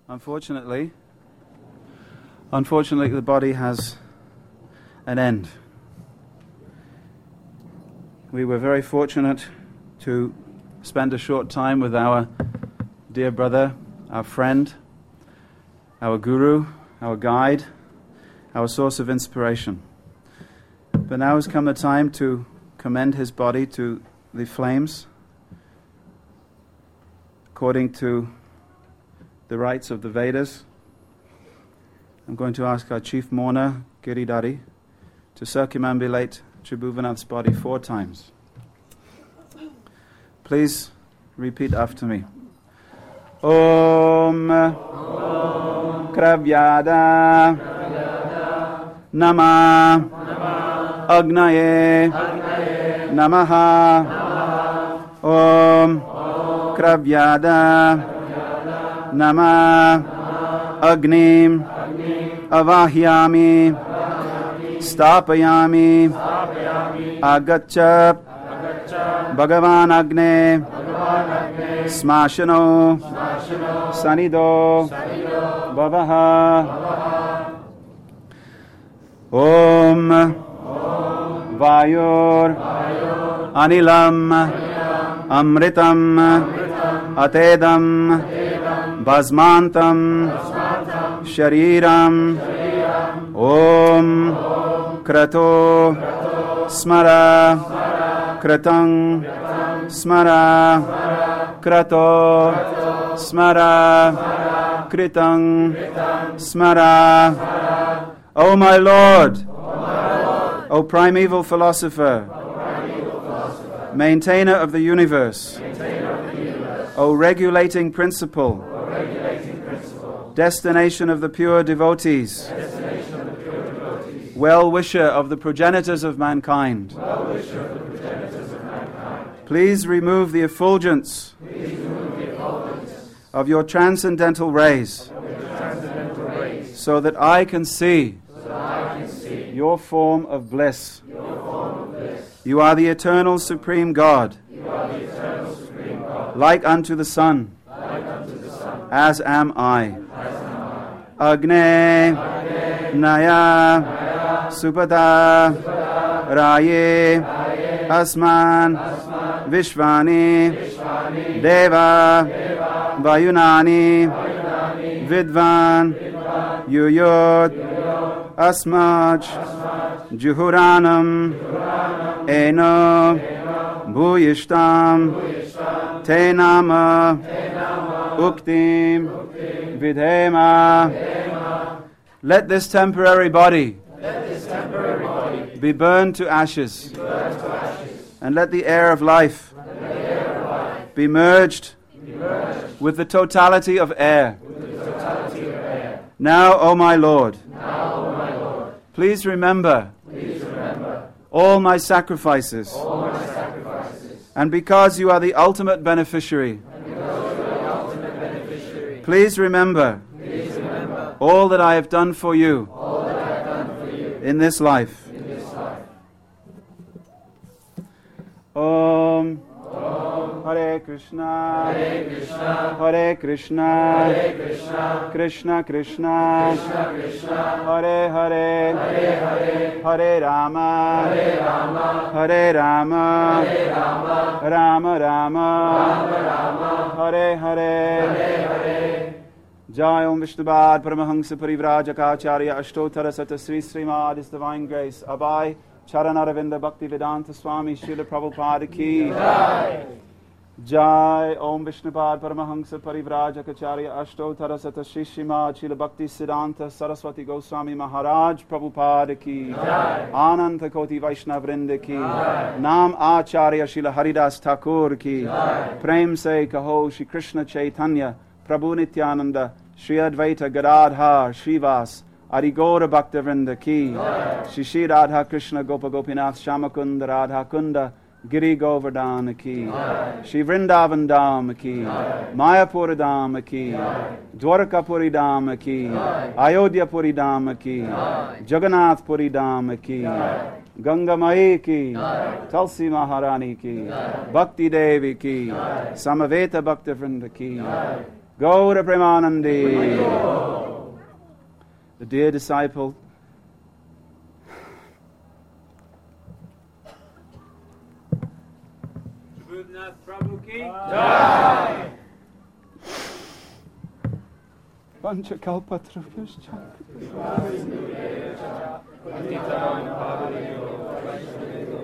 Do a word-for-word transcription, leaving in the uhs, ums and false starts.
Unfortunately, unfortunately, the body has an end. We were very fortunate to spend a short time with our dear brother, our friend, our guru, our guide, our source of inspiration. But now has come the time to commend his body to the flames according to the rites of the Vedas. I'm going to ask our chief mourner, Giridhari, to circumambulate Tribhuvanath's body four times. Please repeat after me. Om, Om Kravyada, Kravyada Nama, Nama Agnaye, Agnaye Namaha, Namaha Om, Om Kravyada, Kravyada Nama, Nama Agnim, Agnim Avahyami, Avahyami Stapayami, Stapayami Agaccha Bhagavan Agne, Smashano, Sanido, Bhavaha, Om, Vayur, Anilam, Amritam, Atedam, Bhasmantam, Shariram, Om, Krato, Smara, Kratang, Smara, Krato, Smara, Kritang, Smara. O my Lord, O primeval philosopher, maintainer of the universe, O regulating principle, destination of the pure devotees, well-wisher of the progenitors of mankind, please remove the effulgence, remove the effulgence of your transcendental rays, your transcendental rays so that I can see, so that I can see your, form of bliss. your form of bliss. You are the eternal supreme God, you are the eternal supreme God. Like unto the sun, like unto the sun. As am I. As am I. Agne, Agne Naya, Naya Supada, Supada Raye, Raye Asman, Asman Vishvani, Vishvani Deva, Deva Vayunani, Vayunani Vidvan, Vidvan Yuyot, Yuyot Asmaj, Asmaj Juhuranam, Juhuranam Eno, Eno Bhuyishtam, Bhuyishtam Tenama, Tenama Uktim, Uktim Vidhema. Vidhema. Let this temporary body, let this temporary body be burned to ashes. Be burned to ashes. And let the air of life, air of life be, merged be merged with the totality of air. Totality of air. Now, O my Lord, now, O my Lord, please remember, please remember all, my sacrifices, all my sacrifices. And because you are the ultimate beneficiary, and because you are the ultimate beneficiary please, remember, please remember all that I have done for you, all that I have done for you in this life. Om, Om Hare Krishna, Hare Krishna, Hare Krishna, Hare Krishna, Krishna Krishna, Krishna Krishna, Hare Hare, Hare Hare, Hare Rama, Hare Rama, Hare Rama, Hare Rama, Rama Rama, Rama Rama, Hare Hare, Hare Hare. Jai Om Vishnubad Paramahansa Parivrajaka Ashtotara Sata Sri Srimad His Divine Grace Abhay Charanaravinda Bhakti Vedanta Swami Srila Prabhupada Ki Jai. Jai Om Vishnupad Paramahansa Parivrajacharya Ashtotara Sata Sri Srimad Srila Bhakti Siddhanta Saraswati Goswami Maharaj Prabhupada Ki Jai. Ananta Koti Vaishnavrinda Ki Jai. Nam Acharya Srila Haridas Thakur Ki Jai. Prem Se Kaho Shri Krishna Chaitanya Prabhu Nityananda Shri Advaita Gadadhar Shrivas Arigora Bhaktavrinda Ki Shri Shri Radha Krishna Gopa Gopinath Shamakunda Radha Kunda Giri Govardhana Ki Shri Vrindavan Dham Ki Mayapura Dham Ki Dwarakapuri Dham Ki Ayodhya Puri Dham Ki Jagannath Puri Dham Ki Ganga Mai Ki Tulsi Maharani Ki Bhakti Devi Ki Samaveta Bhaktavrinda Ki Gaura Premanandi. The dear disciple Prabhunath Prabhu ki Jai. Panchakalpatrubhyascha Patitanam Pavanebhyo Vaishnavebhyo